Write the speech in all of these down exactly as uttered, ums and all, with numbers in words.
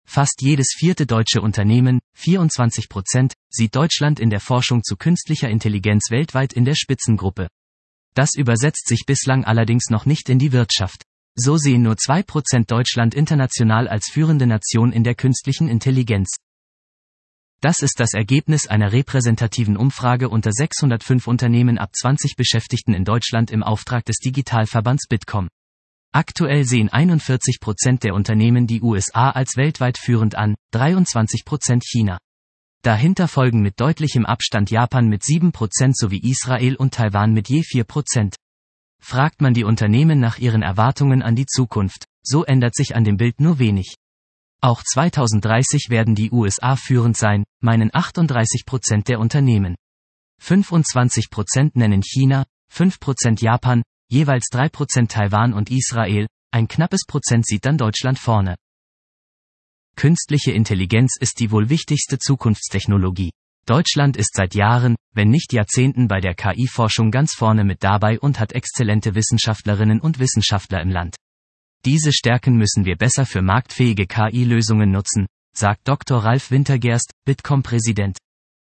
Fast jedes vierte deutsche Unternehmen, vierundzwanzig Prozent, sieht Deutschland in der Forschung zu künstlicher Intelligenz weltweit in der Spitzengruppe. Das übersetzt sich bislang allerdings noch nicht in die Wirtschaft. So sehen nur zwei Prozent Deutschland international als führende Nation in der künstlichen Intelligenz. Das ist das Ergebnis einer repräsentativen Umfrage unter sechshundertfünf Unternehmen ab zwanzig Beschäftigten in Deutschland im Auftrag des Digitalverbands Bitkom. Aktuell sehen einundvierzig Prozent der Unternehmen die U S A als weltweit führend an, dreiundzwanzig Prozent China. Dahinter folgen mit deutlichem Abstand Japan mit sieben Prozent sowie Israel und Taiwan mit je vier Prozent. Fragt man die Unternehmen nach ihren Erwartungen an die Zukunft, so ändert sich an dem Bild nur wenig. Auch zweitausenddreißig werden die U S A führend sein, meinen achtunddreißig Prozent der Unternehmen. fünfundzwanzig Prozent nennen China, fünf Prozent Japan, jeweils drei Prozent Taiwan und Israel, ein knappes Prozent sieht dann Deutschland vorne. Künstliche Intelligenz ist die wohl wichtigste Zukunftstechnologie. Deutschland ist seit Jahren, wenn nicht Jahrzehnten bei der K I-Forschung ganz vorne mit dabei und hat exzellente Wissenschaftlerinnen und Wissenschaftler im Land. Diese Stärken müssen wir besser für marktfähige K I-Lösungen nutzen, sagt Doktor Ralf Wintergerst, Bitkom-Präsident.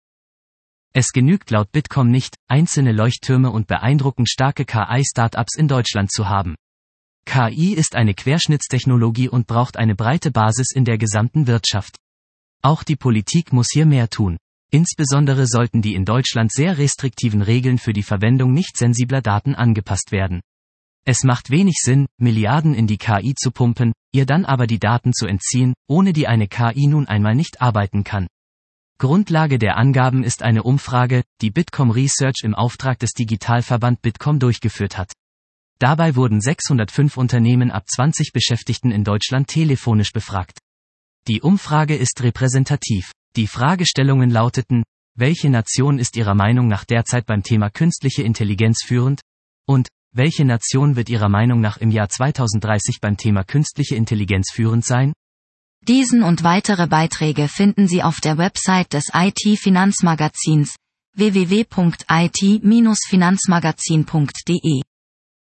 Es genügt laut Bitkom nicht, einzelne Leuchttürme und beeindruckend starke K I-Startups in Deutschland zu haben. K I ist eine Querschnittstechnologie und braucht eine breite Basis in der gesamten Wirtschaft. Auch die Politik muss hier mehr tun. Insbesondere sollten die in Deutschland sehr restriktiven Regeln für die Verwendung nicht sensibler Daten angepasst werden. Es macht wenig Sinn, Milliarden in die K I zu pumpen, ihr dann aber die Daten zu entziehen, ohne die eine K I nun einmal nicht arbeiten kann. Grundlage der Angaben ist eine Umfrage, die Bitkom Research im Auftrag des Digitalverband Bitkom durchgeführt hat. Dabei wurden sechshundertfünf Unternehmen ab zwanzig Beschäftigten in Deutschland telefonisch befragt. Die Umfrage ist repräsentativ. Die Fragestellungen lauteten: Welche Nation ist Ihrer Meinung nach derzeit beim Thema künstliche Intelligenz führend? Und welche Nation wird Ihrer Meinung nach im Jahr zweitausenddreißig beim Thema künstliche Intelligenz führend sein? Diesen und weitere Beiträge finden Sie auf der Website des I T-Finanzmagazins w w w punkt i t Bindestrich finanzmagazin punkt d e.